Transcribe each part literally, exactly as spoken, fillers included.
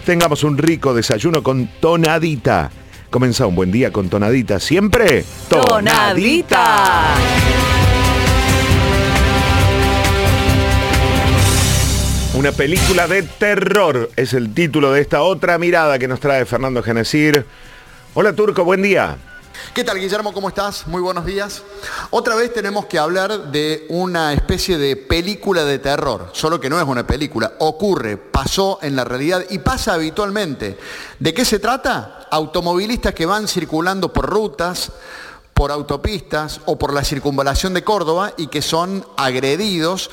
tengamos un rico desayuno con tonadita. Comienza un buen día con tonadita, siempre tonadita. Una película de terror es el título de esta otra mirada que nos trae Fernando Genesir. Hola Turco, buen día. ¿Qué tal, Guillermo? ¿Cómo estás? Muy buenos días. Otra vez tenemos que hablar de una especie de película de terror, solo que no es una película, ocurre, pasó en la realidad y pasa habitualmente. ¿De qué se trata? Automovilistas que van circulando por rutas, por autopistas o por la circunvalación de Córdoba y que son agredidos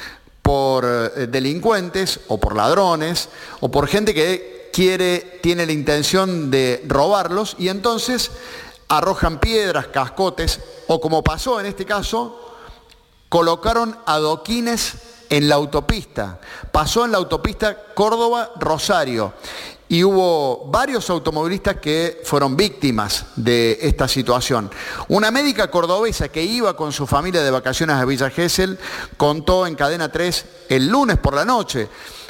por delincuentes o por ladrones o por gente que quiere, tiene la intención de robarlos y entonces arrojan piedras, cascotes o, como pasó en este caso, colocaron adoquines en la autopista. Pasó en la autopista Córdoba-Rosario y hubo varios automovilistas que fueron víctimas de esta situación. Una médica cordobesa que iba con su familia de vacaciones a Villa Gesell contó en Cadena tres el lunes por la noche,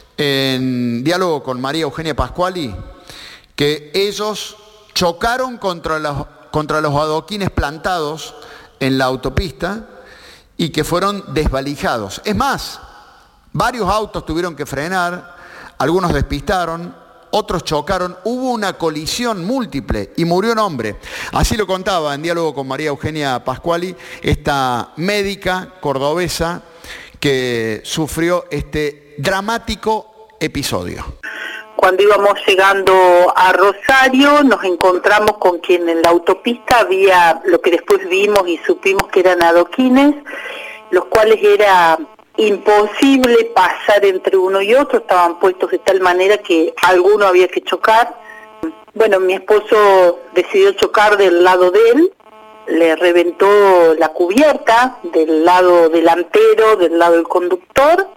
en diálogo con María Eugenia Pascuali, que ellos chocaron contra los, contra los adoquines plantados en la autopista y que fueron desvalijados. Es más, varios autos tuvieron que frenar, algunos despistaron, otros chocaron, hubo una colisión múltiple y murió un hombre. Así lo contaba en diálogo con María Eugenia Pascuali, esta médica cordobesa que sufrió este dramático episodio. Cuando íbamos llegando a Rosario nos encontramos con quien en la autopista había lo que después vimos y supimos que eran adoquines, los cuales era imposible pasar entre uno y otro, estaban puestos de tal manera que alguno había que chocar. Bueno, mi esposo decidió chocar del lado de él, le reventó la cubierta del lado delantero, del lado del conductor,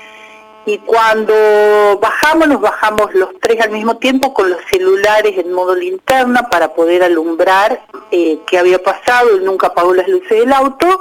y cuando bajamos, nos bajamos los tres al mismo tiempo con los celulares en modo linterna para poder alumbrar eh, qué había pasado. Él nunca apagó las luces del auto.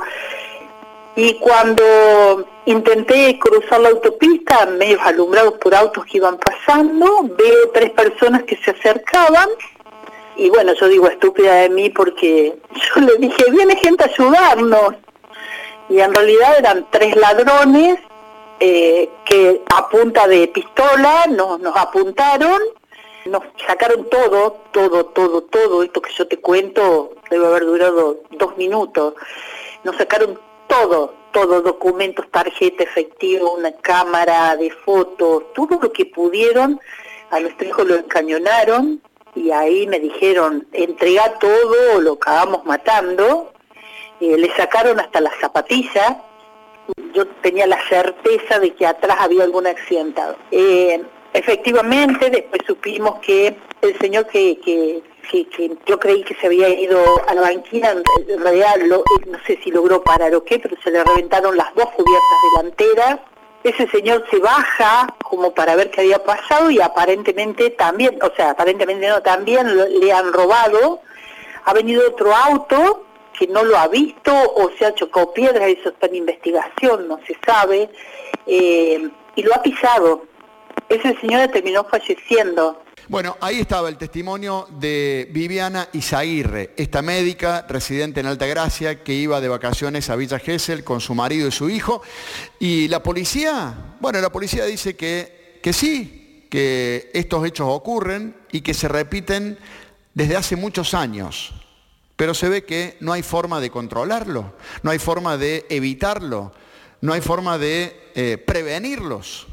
Y cuando intenté cruzar la autopista, medios alumbrados por autos que iban pasando, veo tres personas que se acercaban, y bueno, yo digo estúpida de mí porque yo le dije, viene gente a ayudarnos, y en realidad eran tres ladrones eh, que a punta de pistola nos, nos apuntaron, nos sacaron todo, todo, todo, todo, esto que yo te cuento debe haber durado dos minutos, nos sacaron todo, todo, documentos, tarjeta, efectivo, una cámara de fotos, todo lo que pudieron. A nuestro hijo lo encañonaron y ahí me dijeron, entrega todo o lo acabamos matando. Eh, le sacaron hasta las zapatillas. Yo tenía la certeza de que atrás había algún accidentado. Eh, efectivamente, después supimos que el señor que... que Que, que yo creí que se había ido a la banquina, en realidad lo, no sé si logró parar o qué, pero se le reventaron las dos cubiertas delanteras. Ese señor se baja como para ver qué había pasado y aparentemente también, o sea, aparentemente no, también le han robado. Ha venido otro auto que no lo ha visto o se ha chocado piedras, eso está en investigación, no se sabe, eh, y lo ha pisado. Ese señor terminó falleciendo. Bueno, ahí estaba el testimonio de Viviana Izaguirre, esta médica residente en Altagracia que iba de vacaciones a Villa Gesell con su marido y su hijo. Y la policía, bueno, la policía dice que, que sí, que estos hechos ocurren y que se repiten desde hace muchos años. Pero se ve que no hay forma de controlarlo, no hay forma de evitarlo, no hay forma de eh, prevenirlos.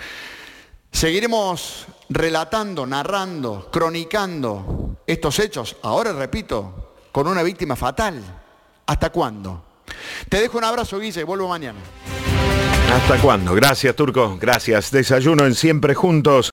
Seguiremos relatando, narrando, cronicando estos hechos, ahora repito, con una víctima fatal. ¿Hasta cuándo? Te dejo un abrazo, Guille, vuelvo mañana. ¿Hasta cuándo? Gracias, Turco, gracias. Desayuno en Siempre Juntos.